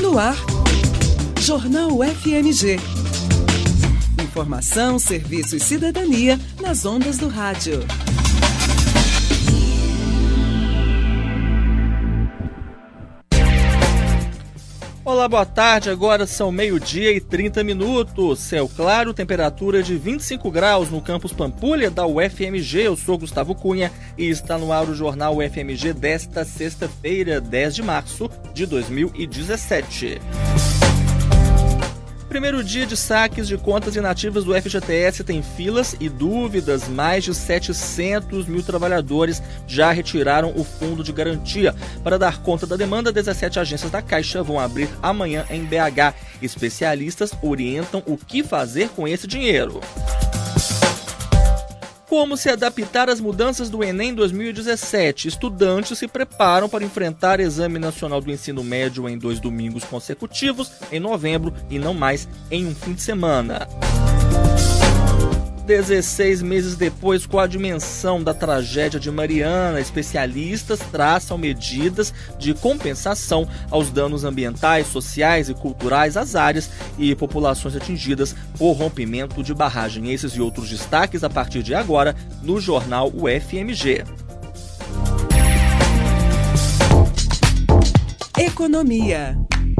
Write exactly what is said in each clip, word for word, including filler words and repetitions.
No ar, Jornal F M G. Informação, serviço e cidadania nas ondas do rádio. Olá, boa tarde. Agora são meio-dia e trinta minutos. Céu claro, temperatura de vinte e cinco graus no campus Pampulha da U F M G. Eu sou Gustavo Cunha e está no ar o Jornal U F M G desta sexta-feira, dez de março de dois mil e dezessete. Primeiro dia de saques de contas inativas do F G T S tem filas e dúvidas. Mais de setecentos mil trabalhadores já retiraram o fundo de garantia. Para dar conta da demanda, dezessete agências da Caixa vão abrir amanhã em B H. Especialistas orientam o que fazer com esse dinheiro. Como se adaptar às mudanças do Enem dois mil e dezessete? Estudantes se preparam para enfrentar o Exame Nacional do Ensino Médio em dois domingos consecutivos, em novembro, e não mais em um fim de semana. dezesseis meses depois, com a dimensão da tragédia de Mariana, especialistas traçam medidas de compensação aos danos ambientais, sociais e culturais às áreas e populações atingidas por rompimento de barragem. Esses e outros destaques a partir de agora no Jornal U F M G. Economia.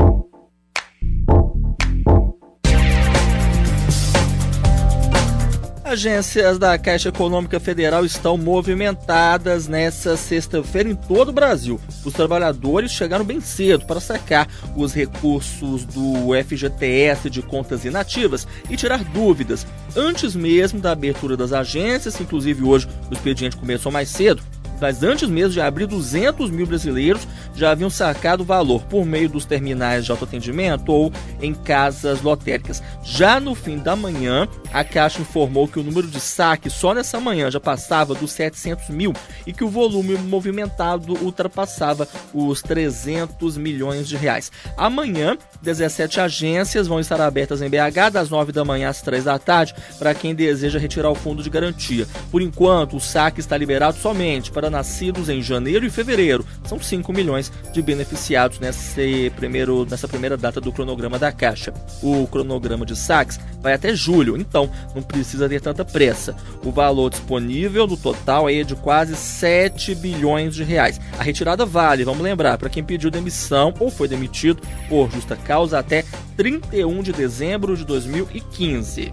Agências da Caixa Econômica Federal estão movimentadas nesta sexta-feira em todo o Brasil. Os trabalhadores chegaram bem cedo para sacar os recursos do F G T S de contas inativas e tirar dúvidas antes mesmo da abertura das agências. Inclusive hoje o expediente começou mais cedo. Mas antes mesmo de abrir, duzentos mil brasileiros já haviam sacado o valor por meio dos terminais de autoatendimento ou em casas lotéricas. Já no fim da manhã, a Caixa informou que o número de saques só nessa manhã já passava dos setecentos mil e que o volume movimentado ultrapassava os trezentos milhões de reais. Amanhã, dezessete agências vão estar abertas em B H das nove da manhã às três da tarde para quem deseja retirar o fundo de garantia. Por enquanto, o saque está liberado somente para nascidos em janeiro e fevereiro. São cinco milhões de beneficiados nesse primeiro, nessa primeira data do cronograma da Caixa. O cronograma de saques vai até julho, então não precisa ter tanta pressa. O valor disponível no total é de quase sete bilhões de reais. A retirada vale, vamos lembrar, para quem pediu demissão ou foi demitido por justa causa até trinta e um de dezembro de dois mil e quinze.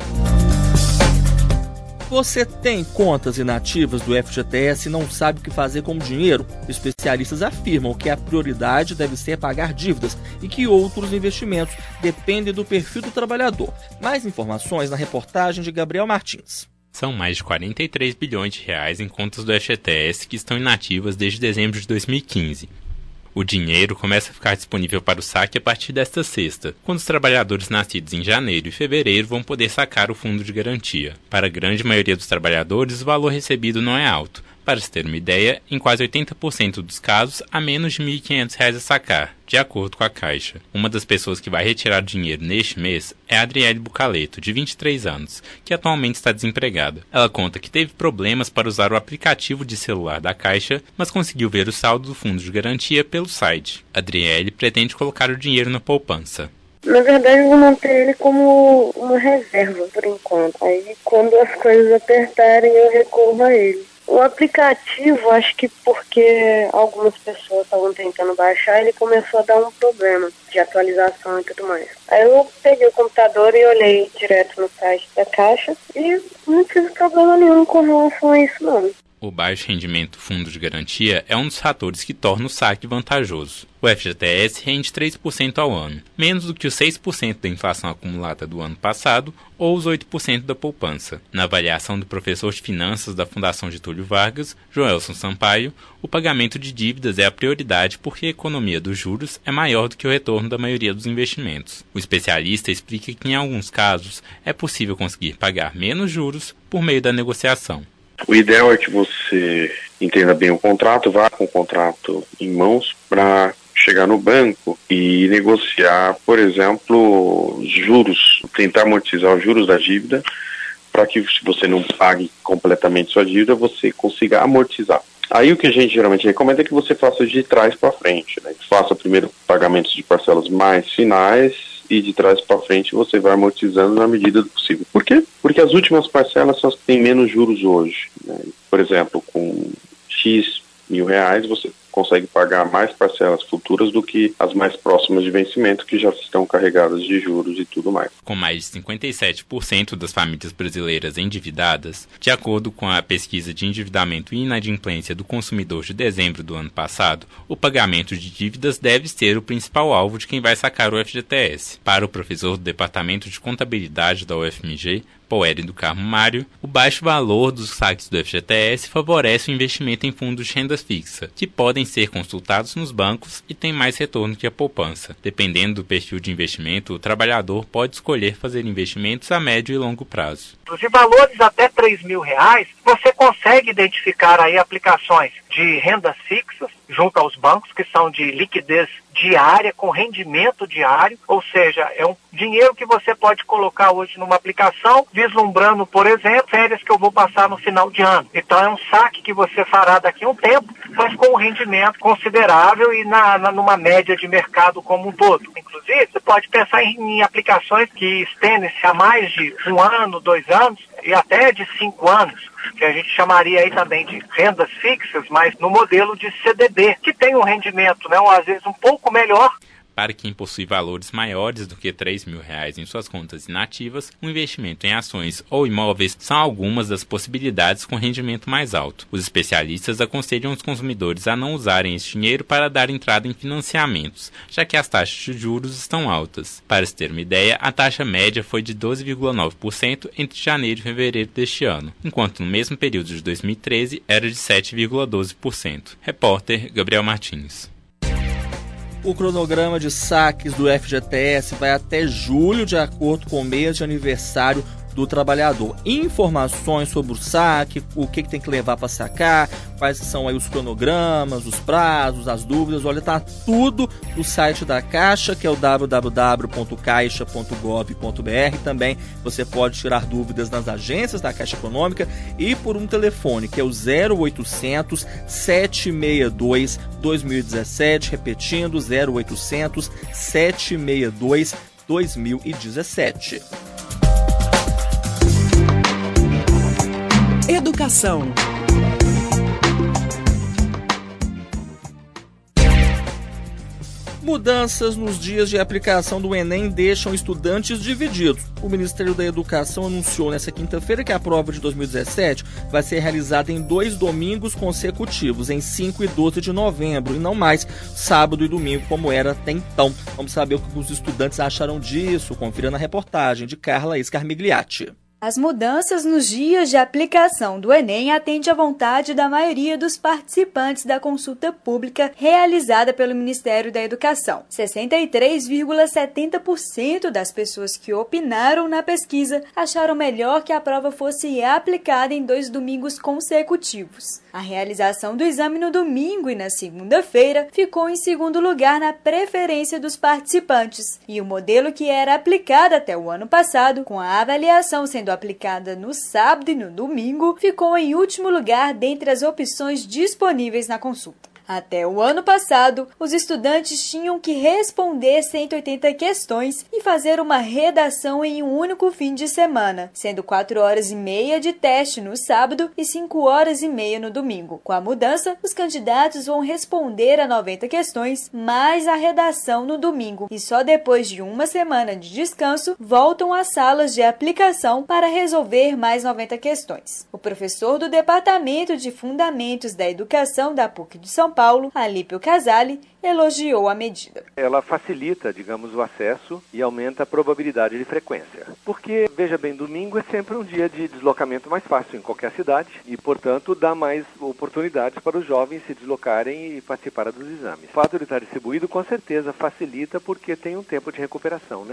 Você tem contas inativas do F G T S e não sabe o que fazer com o dinheiro? Especialistas afirmam que a prioridade deve ser pagar dívidas e que outros investimentos dependem do perfil do trabalhador. Mais informações na reportagem de Gabriel Martins. São mais de quarenta e três bilhões de reais em contas do F G T S que estão inativas desde dezembro de dois mil e quinze. O dinheiro começa a ficar disponível para o saque a partir desta sexta, quando os trabalhadores nascidos em janeiro e fevereiro vão poder sacar o fundo de garantia. Para a grande maioria dos trabalhadores, o valor recebido não é alto. Para se ter uma ideia, em quase oitenta por cento dos casos, há menos de mil e quinhentos reais a sacar, de acordo com a Caixa. Uma das pessoas que vai retirar dinheiro neste mês é a Adriele Bucaleto, de vinte e três anos, que atualmente está desempregada. Ela conta que teve problemas para usar o aplicativo de celular da Caixa, mas conseguiu ver o saldo do fundo de garantia pelo site. A Adriele pretende colocar o dinheiro na poupança. Na verdade, eu vou manter ele como uma reserva, por enquanto. Aí, quando as coisas apertarem, eu recorro a ele. O aplicativo, acho que porque algumas pessoas estavam tentando baixar, ele começou a dar um problema de atualização e tudo mais. Aí eu peguei o computador e olhei direto no site da Caixa e não tive problema nenhum com relação a isso, não. O baixo rendimento fundo de garantia é um dos fatores que torna o saque vantajoso. O F G T S rende três por cento ao ano, menos do que os seis por cento da inflação acumulada do ano passado ou os oito por cento da poupança. Na avaliação do professor de finanças da Fundação Getúlio Vargas, Joelson Sampaio, o pagamento de dívidas é a prioridade porque a economia dos juros é maior do que o retorno da maioria dos investimentos. O especialista explica que, em alguns casos, é possível conseguir pagar menos juros por meio da negociação. O ideal é que você entenda bem o contrato, vá com o contrato em mãos para chegar no banco e negociar, por exemplo, juros, tentar amortizar os juros da dívida para que, se você não pague completamente sua dívida, você consiga amortizar. Aí o que a gente geralmente recomenda é que você faça de trás para frente, né? Faça primeiro pagamentos de parcelas mais finais e de trás para frente você vai amortizando na medida do possível. Por quê? Porque as últimas parcelas são as que têm menos juros hoje, né? Por exemplo, com X mil reais você consegue pagar mais parcelas futuras do que as mais próximas de vencimento, que já estão carregadas de juros e tudo mais. Com mais de cinquenta e sete por cento das famílias brasileiras endividadas, de acordo com a pesquisa de endividamento e inadimplência do consumidor de dezembro do ano passado, o pagamento de dívidas deve ser o principal alvo de quem vai sacar o F G T S. Para o professor do Departamento de Contabilidade da U F M G, Poeri do Carmo Mário, o baixo valor dos saques do F G T S favorece o investimento em fundos de renda fixa, que podem ser consultados nos bancos e têm mais retorno que a poupança. Dependendo do perfil de investimento, o trabalhador pode escolher fazer investimentos a médio e longo prazo. De valores até três mil reais, você consegue identificar aí aplicações de rendas fixas junto aos bancos, que são de liquidez diária, com rendimento diário, ou seja, é um dinheiro que você pode colocar hoje numa aplicação, vislumbrando, por exemplo, férias que eu vou passar no final de ano. Então é um saque que você fará daqui a um tempo, mas com um rendimento considerável e na, na, numa média de mercado como um todo. Inclusive, você pode pensar em, em aplicações que estendem-se a mais de um ano, dois anos e até de cinco anos, que a gente chamaria aí também de rendas fixas, mas no modelo de C D B, que tem um rendimento, né, às vezes um pouco melhor. Para quem possui valores maiores do que três mil reais em suas contas inativas, o investimento em ações ou imóveis são algumas das possibilidades com rendimento mais alto. Os especialistas aconselham os consumidores a não usarem esse dinheiro para dar entrada em financiamentos, já que as taxas de juros estão altas. Para se ter uma ideia, a taxa média foi de doze vírgula nove por cento entre janeiro e fevereiro deste ano, enquanto no mesmo período de dois mil e treze era de sete vírgula doze por cento. Repórter Gabriel Martins. O cronograma de saques do F G T S vai até julho, de acordo com o mês de aniversário do trabalhador. Informações sobre o saque, o que, que tem que levar para sacar, quais são aí os cronogramas, os prazos, as dúvidas, olha, tá tudo no site da Caixa, que é o w w w ponto caixa ponto gov ponto b r. Também você pode tirar dúvidas nas agências da Caixa Econômica e por um telefone, que é o zero oitocentos, sete seis dois, dois mil e dezessete, repetindo, zero oitocentos, sete seis dois, dois mil e dezessete. Educação. Mudanças nos dias de aplicação do Enem deixam estudantes divididos. O Ministério da Educação anunciou nesta quinta-feira que a prova de dois mil e dezessete vai ser realizada em dois domingos consecutivos, em cinco e doze de novembro, e não mais sábado e domingo, como era até então. Vamos saber o que os estudantes acharam disso. Confira na reportagem de Carla Scarmigliati. As mudanças nos dias de aplicação do Enem atendem à vontade da maioria dos participantes da consulta pública realizada pelo Ministério da Educação. sessenta e três vírgula setenta por cento das pessoas que opinaram na pesquisa acharam melhor que a prova fosse aplicada em dois domingos consecutivos. A realização do exame no domingo e na segunda-feira ficou em segundo lugar na preferência dos participantes, e o modelo que era aplicado até o ano passado, com a avaliação sendo aplicada no sábado e no domingo, ficou em último lugar dentre as opções disponíveis na consulta. Até o ano passado, os estudantes tinham que responder cento e oitenta questões e fazer uma redação em um único fim de semana, sendo quatro horas e meia de teste no sábado e cinco horas e meia no domingo. Com a mudança, os candidatos vão responder a noventa questões, mais a redação no domingo, e só depois de uma semana de descanso, voltam às salas de aplicação para resolver mais noventa questões. O professor do Departamento de Fundamentos da Educação da P U C de São Paulo, Alípio Casali, elogiou a medida. Ela facilita, digamos, o acesso e aumenta a probabilidade de frequência. Porque, veja bem, domingo é sempre um dia de deslocamento mais fácil em qualquer cidade e, portanto, dá mais oportunidades para os jovens se deslocarem e participarem dos exames. O fato de estar distribuído, com certeza, facilita porque tem um tempo de recuperação, né?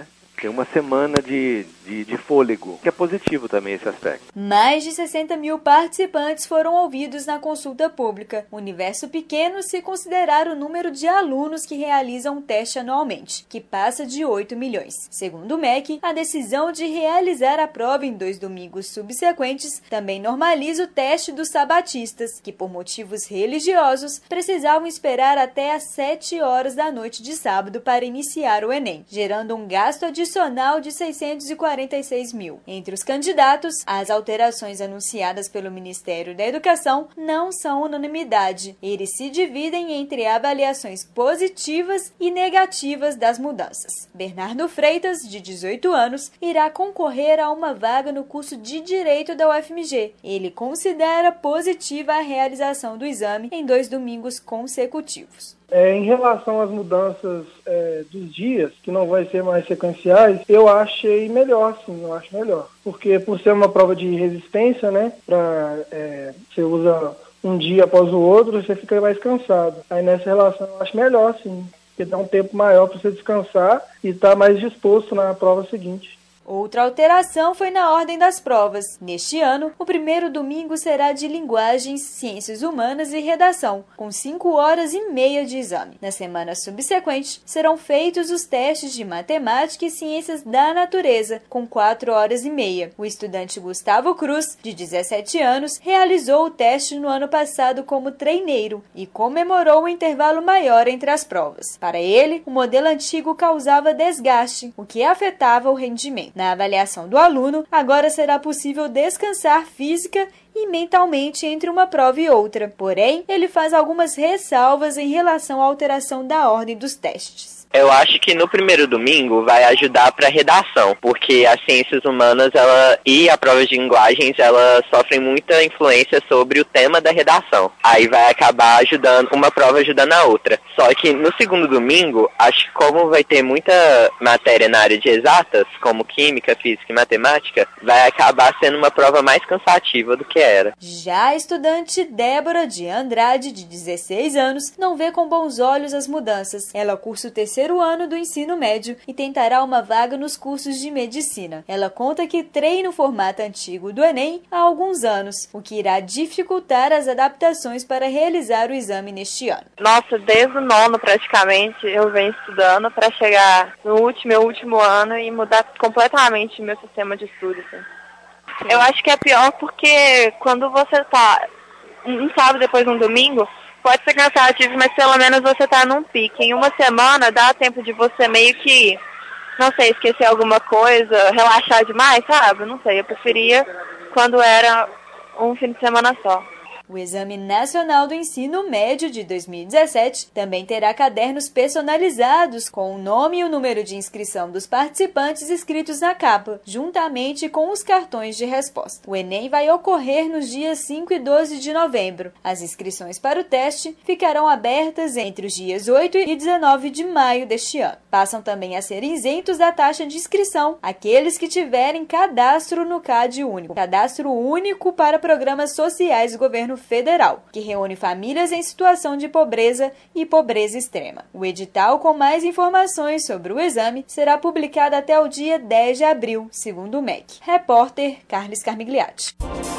Tem uma semana de, de, de fôlego, que é positivo também esse aspecto. Mais de sessenta mil participantes foram ouvidos na consulta pública. Universo pequeno se considerar o número de alunos que realizam o teste anualmente, que passa de oito milhões. Segundo o M E C, a decisão de realizar a prova em dois domingos subsequentes também normaliza o teste dos sabatistas, que por motivos religiosos precisavam esperar até às sete horas da noite de sábado para iniciar o Enem, gerando um gasto adicional de seiscentos e quarenta e seis mil. Entre os candidatos, as alterações anunciadas pelo Ministério da Educação não são unanimidade. Eles se dividem entre avaliações positivas e negativas das mudanças. Bernardo Freitas, de dezoito anos, irá concorrer a uma vaga no curso de Direito da U F M G. Ele considera positiva a realização do exame em dois domingos consecutivos. É, em relação às mudanças é, dos dias, que não vai ser mais sequenciais, eu achei melhor, sim, eu acho melhor. Porque por ser uma prova de resistência, né, pra, é, você usa um dia após o outro, você fica mais cansado. Aí nessa relação eu acho melhor, sim, porque dá um tempo maior para você descansar e estar mais disposto na prova seguinte. Outra alteração foi na ordem das provas. Neste ano, o primeiro domingo será de Linguagens, Ciências Humanas e Redação, com cinco horas e meia de exame. Na semana subsequente, serão feitos os testes de Matemática e Ciências da Natureza, com quatro horas e meia. O estudante Gustavo Cruz, de dezessete anos, realizou o teste no ano passado como treineiro e comemorou um intervalo maior entre as provas. Para ele, o modelo antigo causava desgaste, o que afetava o rendimento. Na avaliação do aluno, agora será possível descansar física e mentalmente entre uma prova e outra. Porém, ele faz algumas ressalvas em relação à alteração da ordem dos testes. Eu acho que no primeiro domingo vai ajudar para redação, porque as ciências humanas ela, e a prova de linguagens ela sofrem muita influência sobre o tema da redação. Aí vai acabar ajudando, uma prova ajudando a outra. Só que no segundo domingo, acho que como vai ter muita matéria na área de exatas, como química, física e matemática, vai acabar sendo uma prova mais cansativa do que era. Já a estudante Débora de Andrade, de dezesseis anos, não vê com bons olhos as mudanças. Ela cursa o terceiro ano do ensino médio e tentará uma vaga nos cursos de medicina. Ela conta que treina o formato antigo do Enem há alguns anos, o que irá dificultar as adaptações para realizar o exame neste ano. Nossa, desde o nono praticamente eu venho estudando para chegar no último, meu último ano e mudar completamente meu sistema de estudo. Assim. Eu acho que é pior porque quando você tá um sábado depois de um domingo, pode ser cansativo, mas pelo menos você tá num pique. Em uma semana dá tempo de você meio que, não sei, esquecer alguma coisa, relaxar demais, sabe? Não sei, eu preferia quando era um fim de semana só. O Exame Nacional do Ensino Médio de dois mil e dezessete também terá cadernos personalizados com o nome e o número de inscrição dos participantes escritos na capa, juntamente com os cartões de resposta. O Enem vai ocorrer nos dias cinco e doze de novembro. As inscrições para o teste ficarão abertas entre os dias oito e dezenove de maio deste ano. Passam também a ser isentos da taxa de inscrição aqueles que tiverem cadastro no CAD único, cadastro único para programas sociais do governo federal, que reúne famílias em situação de pobreza e pobreza extrema. O edital com mais informações sobre o exame será publicado até o dia dez de abril, segundo o M E C. Repórter Carlos Carmigliati.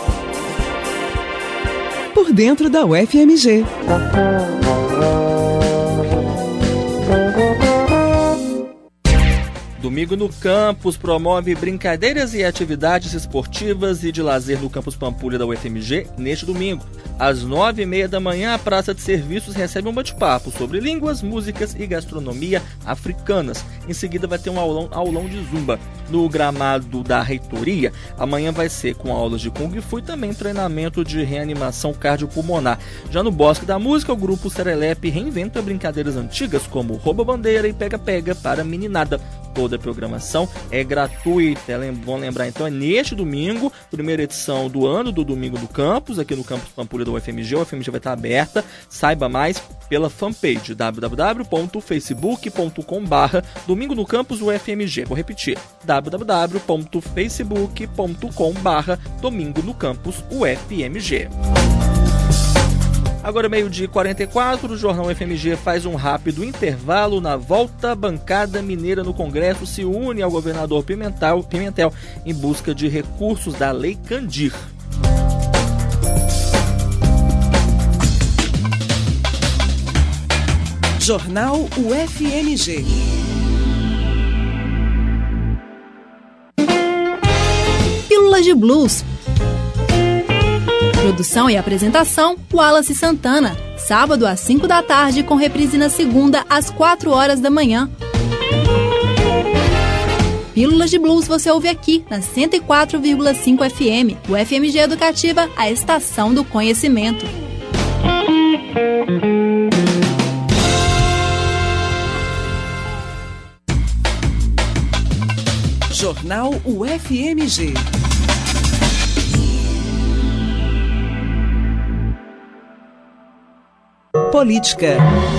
Por dentro da U F M G. Domingo no Campus promove brincadeiras e atividades esportivas e de lazer no Campus Pampulha da U F M G neste domingo. Às nove e meia da manhã, a Praça de Serviços recebe um bate-papo sobre línguas, músicas e gastronomia africanas. Em seguida vai ter um aulão, aulão de zumba. No gramado da reitoria, amanhã vai ser com aulas de Kung Fu e também treinamento de reanimação cardiopulmonar. Já no Bosque da Música, o grupo Serelepe reinventa brincadeiras antigas como rouba-bandeira e pega-pega para meninada. Toda a programação é gratuita. Vamos lembrar então, é neste domingo, primeira edição do ano do Domingo do Campus, aqui no Campus Pampulha da U F M G. A U F M G vai estar aberta. Saiba mais pela fanpage w w w ponto facebook ponto com barra Domingo no Campus U F M G. Vou repetir, w w w ponto facebook ponto com barra Domingo no Campus U F M G. Agora meio-dia e quarenta e quatro, o Jornal F M G faz um rápido intervalo. Na volta, a bancada mineira no Congresso se une ao governador Pimentel, Pimentel em busca de recursos da Lei Candir. Jornal U F M G. Pílulas de Blues. Produção e apresentação, Wallace Santana. Sábado às cinco da tarde, com reprise na segunda às quatro horas da manhã. Pílulas de Blues você ouve aqui na cento e quatro vírgula cinco F M. O F M G Educativa, a estação do conhecimento. Jornal U F M G. Política.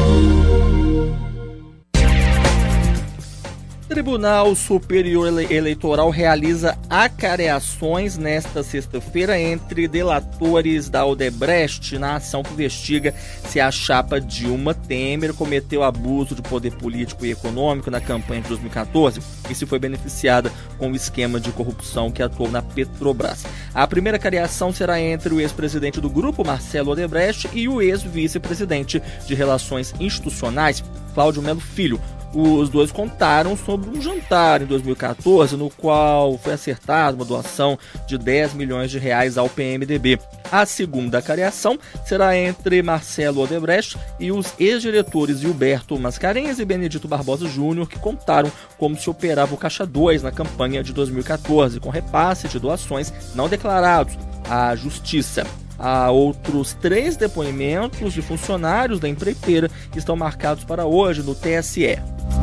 Tribunal Superior Eleitoral realiza acareações nesta sexta-feira entre delatores da Odebrecht na ação que investiga se a chapa Dilma Temer cometeu abuso de poder político e econômico na campanha de dois mil e quatorze e se foi beneficiada com o esquema de corrupção que atuou na Petrobras. A primeira acareação será entre o ex-presidente do grupo, Marcelo Odebrecht, e o ex-vice-presidente de Relações Institucionais, Cláudio Melo Filho. Os dois contaram sobre um jantar em dois mil e quatorze, no qual foi acertada uma doação de dez milhões de reais ao P M D B. A segunda acareação será entre Marcelo Odebrecht e os ex-diretores Gilberto Mascarenhas e Benedito Barbosa Júnior, que contaram como se operava o Caixa dois na campanha de dois mil e quatorze, com repasse de doações não declarados à Justiça. Há outros três depoimentos de funcionários da empreiteira que estão marcados para hoje no T S E.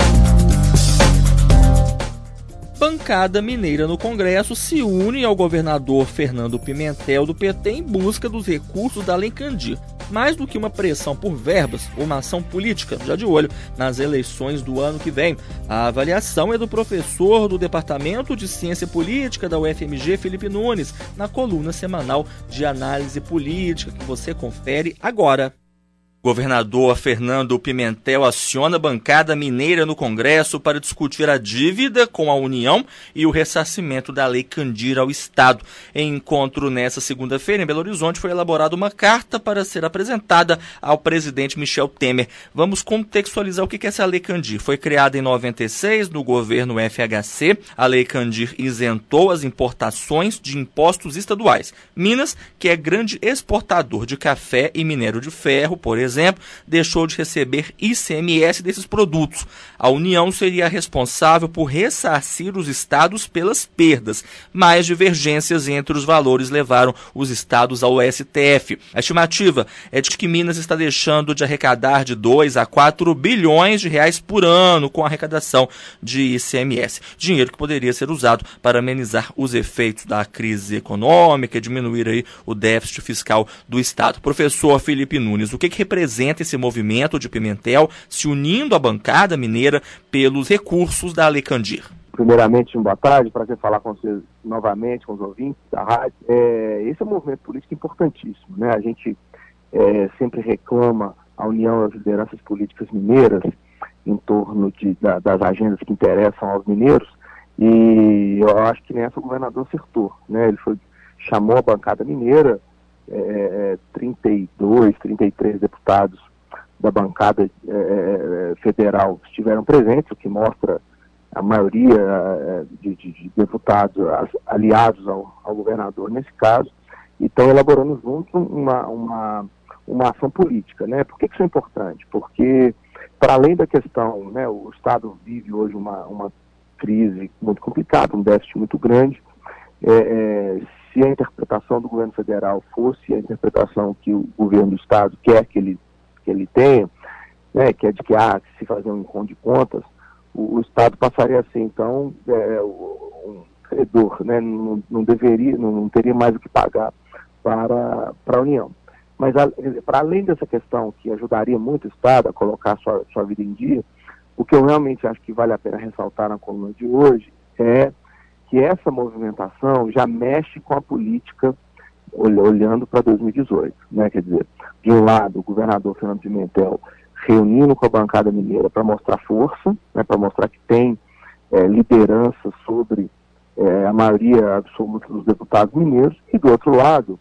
Bancada mineira no Congresso se une ao governador Fernando Pimentel do P T em busca dos recursos da Lei Candir. Mais do que uma pressão por verbas, uma ação política, já de olho nas eleições do ano que vem. A avaliação é do professor do Departamento de Ciência Política da U F M G, Felipe Nunes, na coluna semanal de análise política que você confere agora. Governador Fernando Pimentel aciona a bancada mineira no Congresso para discutir a dívida com a União e o ressarcimento da Lei Candir ao Estado. Em encontro nesta segunda-feira, em Belo Horizonte, foi elaborada uma carta para ser apresentada ao presidente Michel Temer. Vamos contextualizar o que é essa Lei Candir. Foi criada em noventa e seis no governo F H C. A Lei Candir isentou as importações de impostos estaduais. Minas, que é grande exportador de café e minério de ferro, por exemplo, exemplo, deixou de receber I C M S desses produtos. A União seria responsável por ressarcir os estados pelas perdas, mas divergências entre os valores levaram os estados ao S T F. A estimativa é de que Minas está deixando de arrecadar de dois a quatro bilhões de reais por ano com a arrecadação de I C M S. Dinheiro que poderia ser usado para amenizar os efeitos da crise econômica e diminuir aí o déficit fiscal do estado. Professor Felipe Nunes, o que, que representa representa esse movimento de Pimentel se unindo à bancada mineira pelos recursos da Lei Candir? Primeiramente, boa tarde, prazer falar com vocês novamente, com os ouvintes da rádio. É, esse é um movimento político importantíssimo, né? A gente é, sempre reclama a união das lideranças políticas mineiras em torno de, da, das agendas que interessam aos mineiros, e eu acho que nessa o governador acertou, né? Ele foi, chamou a bancada mineira. É, trinta e dois, trinta e três deputados da bancada é, federal estiveram presentes, o que mostra a maioria é, de, de, de deputados aliados ao, ao governador nesse caso, e estão elaborando juntos uma, uma, uma ação política, né? Por que isso é importante? Porque, para além da questão, né, o Estado vive hoje uma, uma crise muito complicada, um déficit muito grande. É, é, se a interpretação do governo federal fosse a interpretação que o governo do estado quer que ele, que ele tenha, né, que é de que há que se fazer um encontro de contas, o, o estado passaria a ser, então, é, um credor, né, não, não deveria, não, não teria mais o que pagar para, para a União. Mas, para além dessa questão que ajudaria muito o estado a colocar sua, sua vida em dia, o que eu realmente acho que vale a pena ressaltar na coluna de hoje é que essa movimentação já mexe com a política olhando para dois mil e dezoito, né? Quer dizer, de um lado, o governador Fernando Pimentel reunindo com a bancada mineira para mostrar força, né, para mostrar que tem é, liderança sobre é, a maioria absoluta dos deputados mineiros, e do outro lado,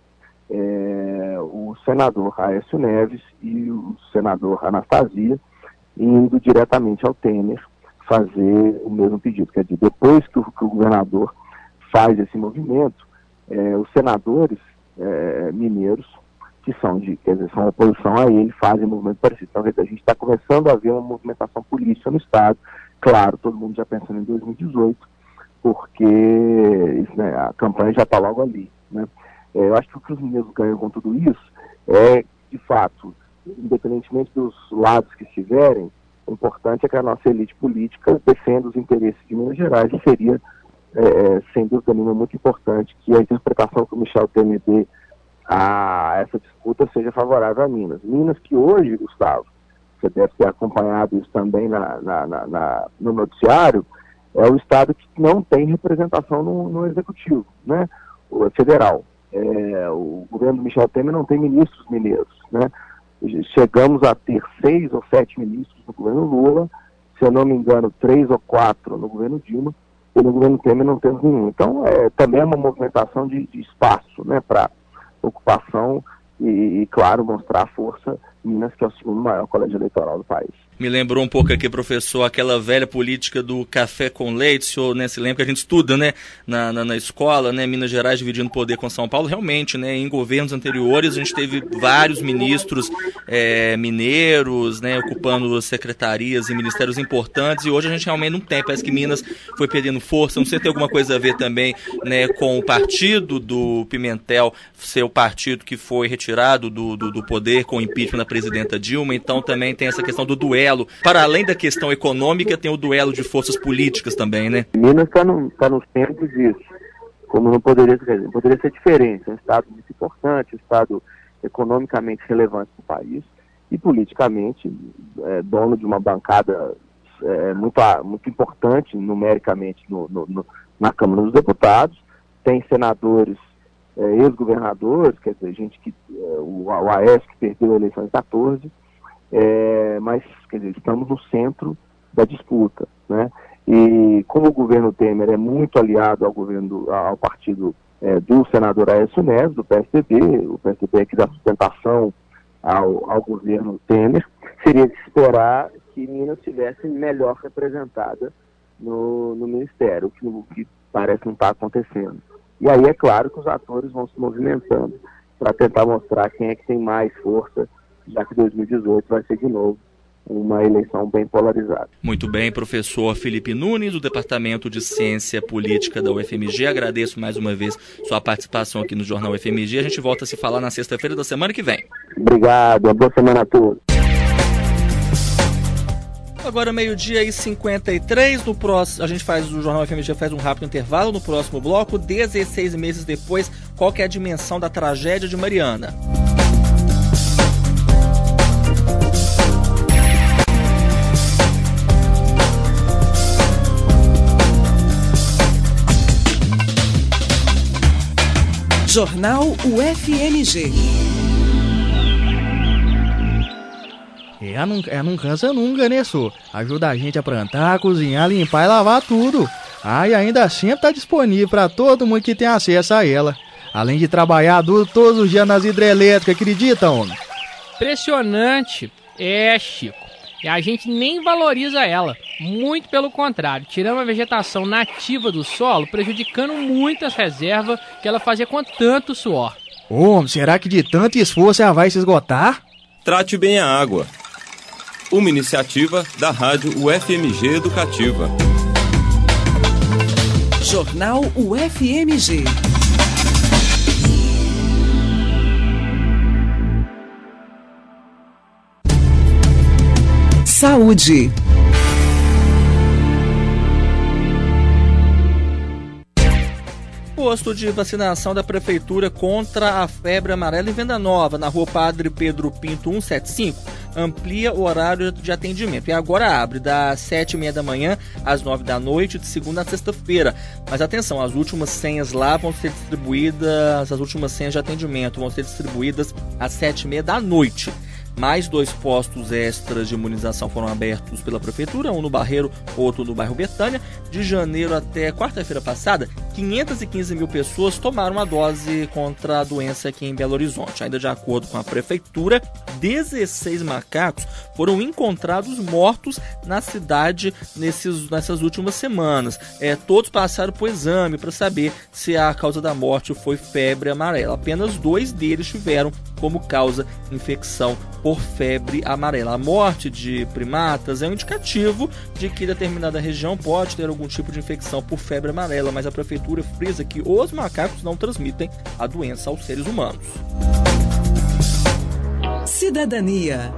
é, o senador Aécio Neves e o senador Anastasia indo diretamente ao Temer fazer o mesmo pedido. Quer dizer, depois que o, que o governador faz esse movimento, é, os senadores é, mineiros, que são de, quer dizer, são oposição a ele, fazem um movimento parecido. Então, a gente está começando a ver uma movimentação política no Estado, claro, todo mundo já pensando em dois mil e dezoito, porque isso, né, a campanha já está logo ali, né? É, eu acho que o que os mineiros ganham com tudo isso é, de fato, independentemente dos lados que estiverem, o importante é que a nossa elite política defenda os interesses de Minas Gerais, e seria, é, sem dúvida nenhuma, muito importante que a interpretação que o Michel Temer dê a essa disputa seja favorável a Minas. Minas que hoje, Gustavo, você deve ter acompanhado isso também na, na, na, na, no noticiário, é o estado que não tem representação no, no executivo, né, o federal. É, o governo do Michel Temer não tem ministros mineiros, né? Chegamos a ter seis ou sete ministros no governo Lula, se eu não me engano, três ou quatro no governo Dilma, e no governo Temer não temos nenhum. Então, é, também é uma movimentação de, de espaço, né, para ocupação e, e, claro, mostrar a força Minas, que é o segundo maior colégio eleitoral do país. Me lembrou um pouco aqui, professor, aquela velha política do café com leite. O senhor, né, se lembra que a gente estuda, né, na, na, na escola, né, Minas Gerais dividindo poder com São Paulo. Realmente, né, em governos anteriores a gente teve vários ministros é, mineiros, né, ocupando secretarias e ministérios importantes, e hoje a gente realmente não tem. Parece que Minas foi perdendo força. Não sei se tem alguma coisa a ver também, né, com o partido do Pimentel ser o partido que foi retirado do, do, do poder com o impeachment da presidenta Dilma. Então também tem essa questão do duelo. Para além da questão econômica, tem o duelo de forças políticas também, né? Minas está no, tá no centro disso, como não poderia ser, poderia ser diferente. É um estado muito importante, um estado economicamente relevante para o país e politicamente é, dono de uma bancada é, muito, muito importante numericamente no, no, no, na Câmara dos Deputados. Tem senadores, é, ex-governadores, quer dizer, gente que é, o, o Aécio que perdeu a eleição em quatorze. É, mas, quer dizer, estamos no centro da disputa, né? E como o governo Temer é muito aliado ao governo, ao partido é, do senador Aécio Neves, do P S D B, o P S D B é que dá sustentação ao, ao governo Temer, seria de esperar que Minas estivesse melhor representada no, no Ministério, o que, o que parece não estar acontecendo. E aí é claro que os atores vão se movimentando para tentar mostrar quem é que tem mais força, já que dois mil e dezoito vai ser de novo uma eleição bem polarizada. Muito bem, professor Felipe Nunes, do Departamento de Ciência Política da U F M G. Agradeço mais uma vez sua participação aqui no Jornal U F M G. A gente volta a se falar na sexta-feira da semana que vem. Obrigado, boa semana a todos. Agora meio-dia e cinquenta e três, no próximo, a gente faz, o Jornal U F M G faz um rápido intervalo. No próximo bloco, dezesseis meses depois, qual que é a dimensão da tragédia de Mariana? Jornal U F M G. É, não, é, não cansa nunca, né, sô? Ajuda a gente a plantar, cozinhar, limpar e lavar tudo. Ah, e ainda sempre tá disponível para todo mundo que tem acesso a ela. Além de trabalhar duro todos os dias nas hidrelétricas, acredita, homem? Impressionante. É, Chico. E a gente nem valoriza ela. Muito pelo contrário, tirando a vegetação nativa do solo, prejudicando muito as reservas que ela fazia com tanto suor. Homem, será que de tanto esforço ela vai se esgotar? Trate bem a água. Uma iniciativa da Rádio U F M G Educativa. Jornal U F M G. Saúde. posto de vacinação da Prefeitura contra a febre amarela em Venda Nova, na rua Padre Pedro Pinto cento e setenta e cinco, amplia o horário de atendimento e agora abre das sete e meia da manhã às nove da noite, de segunda a sexta-feira. Mas atenção, as últimas senhas lá vão ser distribuídas, as últimas senhas de atendimento vão ser distribuídas às sete e meia da noite. Mais dois postos extras de imunização foram abertos pela Prefeitura, um no Barreiro, outro no bairro Betânia. De janeiro até quarta-feira passada, quinhentas e quinze mil pessoas tomaram a dose contra a doença aqui em Belo Horizonte. Ainda de acordo com a Prefeitura, dezesseis macacos foram encontrados mortos na cidade nesses, nessas últimas semanas. É, todos passaram por exame para saber se a causa da morte foi febre amarela. Apenas dois deles tiveram como causa infecção por febre amarela. A morte de primatas é um indicativo de que determinada região pode ter algum tipo de infecção por febre amarela, mas a Prefeitura frisa que os macacos não transmitem a doença aos seres humanos. Cidadania.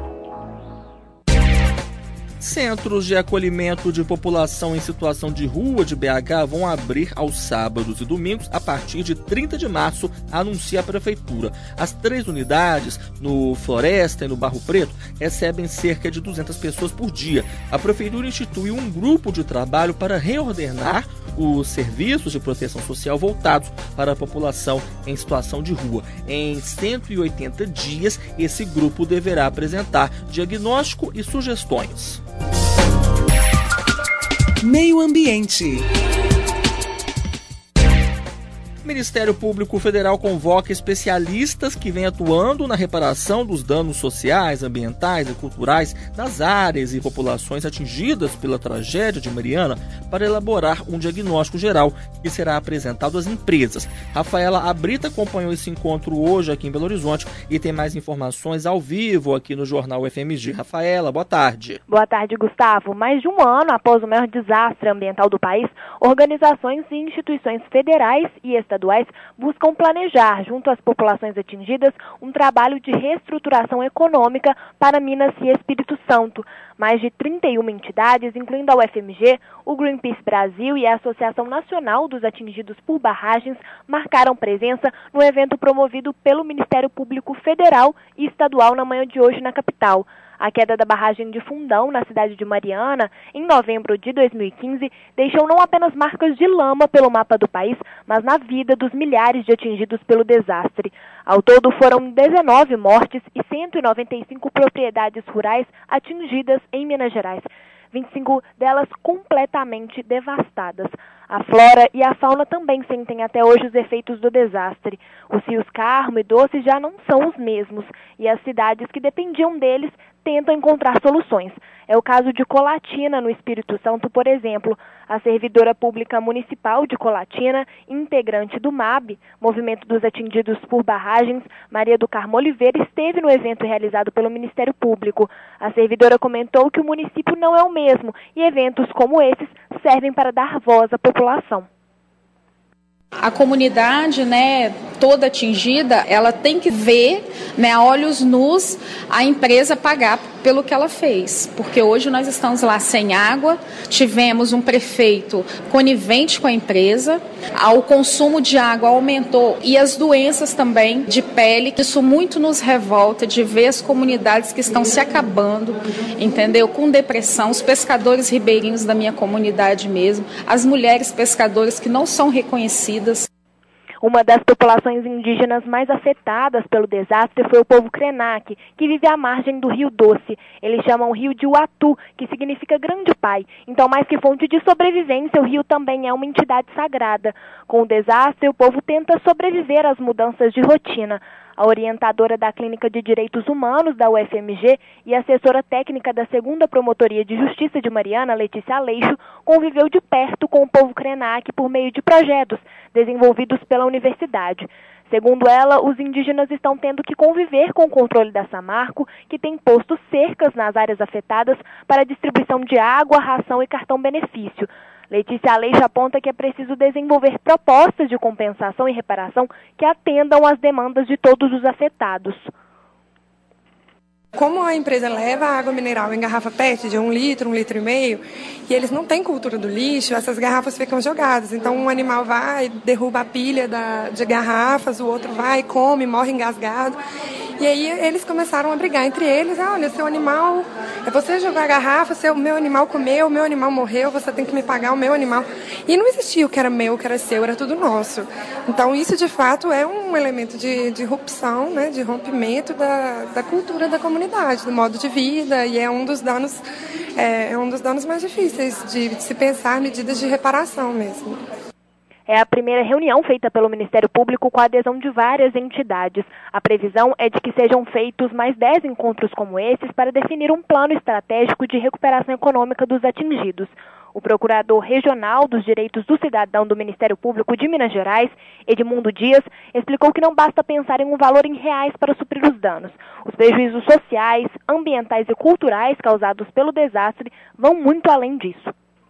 Centros de acolhimento de população em situação de rua de B H vão abrir aos sábados e domingos a partir de trinta de março, anuncia a Prefeitura. As três unidades, no Floresta e no Barro Preto, recebem cerca de duzentas pessoas por dia. A Prefeitura instituiu um grupo de trabalho para reordenar os serviços de proteção social voltados para a população em situação de rua. Em cento e oitenta dias, esse grupo deverá apresentar diagnóstico e sugestões. Meio Ambiente. O Ministério Público Federal convoca especialistas que vêm atuando na reparação dos danos sociais, ambientais e culturais nas áreas e populações atingidas pela tragédia de Mariana para elaborar um diagnóstico geral que será apresentado às empresas. Rafaela Abrita acompanhou esse encontro hoje aqui em Belo Horizonte e tem mais informações ao vivo aqui no Jornal F M G. Rafaela, boa tarde. Boa tarde, Gustavo. Mais de um ano após o maior desastre ambiental do país, organizações e instituições federais e estaduais estaduais buscam planejar, junto às populações atingidas, um trabalho de reestruturação econômica para Minas e Espírito Santo. Mais de trinta e uma entidades, incluindo a U F M G, o Greenpeace Brasil e a Associação Nacional dos Atingidos por Barragens, marcaram presença no evento promovido pelo Ministério Público Federal e Estadual na manhã de hoje na capital. A queda da barragem de Fundão, na cidade de Mariana, em novembro de dois mil e quinze, deixou não apenas marcas de lama pelo mapa do país, mas na vida dos milhares de atingidos pelo desastre. Ao todo, foram dezenove mortes e cento e noventa e cinco propriedades rurais atingidas em Minas Gerais, vinte e cinco delas completamente devastadas. A flora e a fauna também sentem até hoje os efeitos do desastre. Os rios Carmo e Doce já não são os mesmos, e as cidades que dependiam deles tentam encontrar soluções. É o caso de Colatina, no Espírito Santo, por exemplo. A servidora pública municipal de Colatina, integrante do M A B, Movimento dos Atingidos por Barragens, Maria do Carmo Oliveira, esteve no evento realizado pelo Ministério Público. A servidora comentou que o município não é o mesmo e eventos como esses servem para dar voz à população. A comunidade, né, toda atingida, ela tem que ver, né, a olhos nus a empresa pagar pelo que ela fez, porque hoje nós estamos lá sem água, tivemos um prefeito conivente com a empresa, o consumo de água aumentou e as doenças também de pele, isso muito nos revolta de ver as comunidades que estão se acabando, entendeu, com depressão, os pescadores ribeirinhos da minha comunidade mesmo, as mulheres pescadoras que não são reconhecidas. Uma das populações indígenas mais afetadas pelo desastre foi o povo Krenak, que vive à margem do Rio Doce. Eles chamam o rio de Uatu, que significa grande pai. Então, mais que fonte de sobrevivência, o rio também é uma entidade sagrada. Com o desastre, o povo tenta sobreviver às mudanças de rotina. A orientadora da Clínica de Direitos Humanos da U F M G e assessora técnica da segunda Promotoria de Justiça de Mariana, Letícia Aleixo, conviveu de perto com o povo Krenak por meio de projetos desenvolvidos pela universidade. Segundo ela, os indígenas estão tendo que conviver com o controle da Samarco, que tem posto cercas nas áreas afetadas para a distribuição de água, ração e cartão-benefício. Letícia Aleixo aponta que é preciso desenvolver propostas de compensação e reparação que atendam às demandas de todos os afetados. Como a empresa leva a água mineral em garrafa P E T de um litro, um litro e meio, e eles não têm cultura do lixo, essas garrafas ficam jogadas. Então um animal vai, derruba a pilha da, de garrafas, o outro vai, come, morre engasgado. E aí eles começaram a brigar entre eles. Ah, olha, seu animal, é você jogar a garrafa, seu, o meu animal comeu, o meu animal morreu, você tem que me pagar o meu animal. E não existia o que era meu, o que era seu, era tudo nosso. Então isso de fato é um elemento de, de rupção, né, de rompimento da, da cultura da comunidade, do modo de vida, e é um dos danos, é, é um dos danos mais difíceis de, de se pensar medidas de reparação mesmo. É a primeira reunião feita pelo Ministério Público com a adesão de várias entidades. A previsão é de que sejam feitos mais dez encontros como esses para definir um plano estratégico de recuperação econômica dos atingidos. O procurador regional dos direitos do cidadão do Ministério Público de Minas Gerais, Edmundo Dias, explicou que não basta pensar em um valor em reais para suprir os danos. Os prejuízos sociais, ambientais e culturais causados pelo desastre vão muito além disso.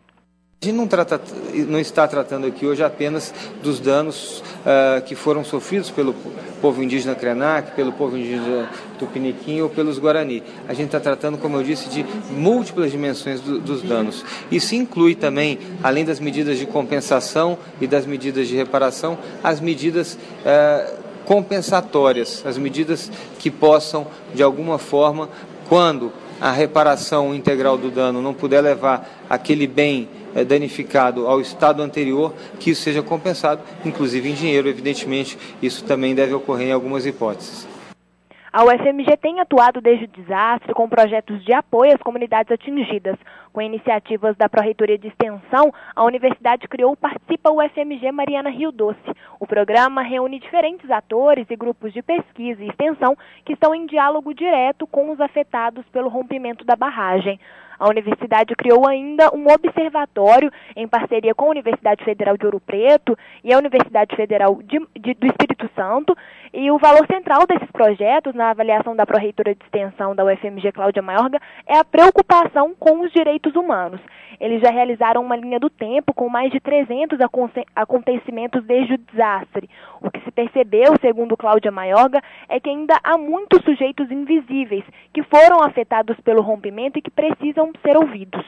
A gente não, trata, não está tratando aqui hoje apenas dos danos uh, que foram sofridos pelo povo indígena Krenak, pelo povo indígena Tupiniquim ou pelos Guarani. A gente está tratando, como eu disse, de múltiplas dimensões do, dos danos. Isso inclui também, além das medidas de compensação e das medidas de reparação, as medidas uh, compensatórias, as medidas que possam, de alguma forma, quando a reparação integral do dano não puder levar aquele bem é, danificado ao estado anterior, que isso seja compensado, inclusive em dinheiro, evidentemente, isso também deve ocorrer em algumas hipóteses. A U F M G tem atuado desde o desastre com projetos de apoio às comunidades atingidas. Com iniciativas da Pró-Reitoria de Extensão, a universidade criou o Participa U F M G Mariana Rio Doce. O programa reúne diferentes atores e grupos de pesquisa e extensão que estão em diálogo direto com os afetados pelo rompimento da barragem. A universidade criou ainda um observatório em parceria com a Universidade Federal de Ouro Preto e a Universidade Federal de, de, do Espírito Santo. E o valor central desses projetos, na avaliação da Pró-Reitora de Extensão da U F M G, Cláudia Maiorga, é a preocupação com os direitos humanos. Eles já realizaram uma linha do tempo com mais de trezentos acontecimentos desde o desastre. O que se percebeu, segundo Cláudia Maiorga, é que ainda há muitos sujeitos invisíveis que foram afetados pelo rompimento e que precisam ser ouvidos.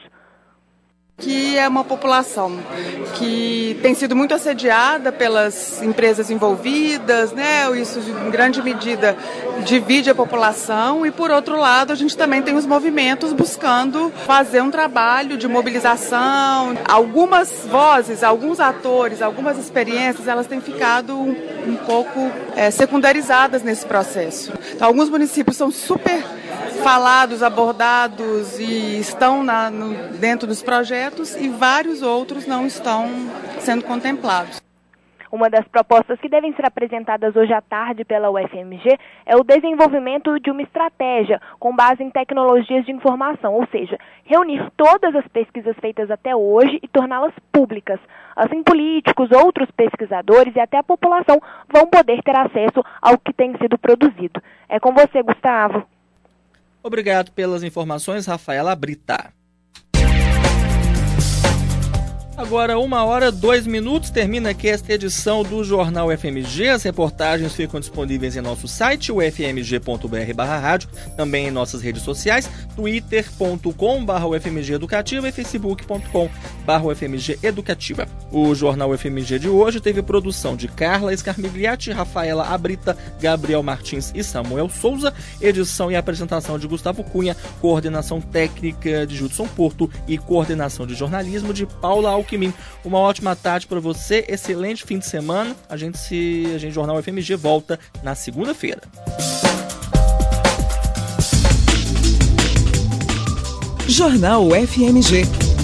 Que é uma população que tem sido muito assediada pelas empresas envolvidas, né? Isso em grande medida divide a população e, por outro lado, a gente também tem os movimentos buscando fazer um trabalho de mobilização. Algumas vozes, alguns atores, algumas experiências, elas têm ficado um, um pouco é, secundarizadas nesse processo. Então, alguns municípios são super falados, abordados e estão na, no, dentro dos projetos e vários outros não estão sendo contemplados. Uma das propostas que devem ser apresentadas hoje à tarde pela U F M G é o desenvolvimento de uma estratégia com base em tecnologias de informação, ou seja, reunir todas as pesquisas feitas até hoje e torná-las públicas. Assim, políticos, outros pesquisadores e até a população vão poder ter acesso ao que tem sido produzido. É com você, Gustavo. Obrigado pelas informações, Rafaela Brita. Agora, uma hora, dois minutos, termina aqui esta edição do Jornal F M G. As reportagens ficam disponíveis em nosso site, u f m g ponto b r barra rádio, também em nossas redes sociais, twitter ponto com barra u f m g educativa e facebook ponto com barra u f m g educativa. O Jornal F M G de hoje teve produção de Carla Escarmigliati, Rafaela Abrita, Gabriel Martins e Samuel Souza, edição e apresentação de Gustavo Cunha, coordenação técnica de Judson Porto e coordenação de jornalismo de Paula Alckmin. Uma ótima tarde para você, excelente fim de semana. A gente se, a gente Jornal F M G volta na segunda-feira. Jornal F M G.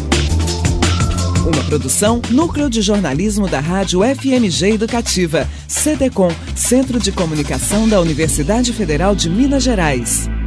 Uma produção Núcleo de Jornalismo da Rádio F M G Educativa, C D C O M, Centro de Comunicação da Universidade Federal de Minas Gerais.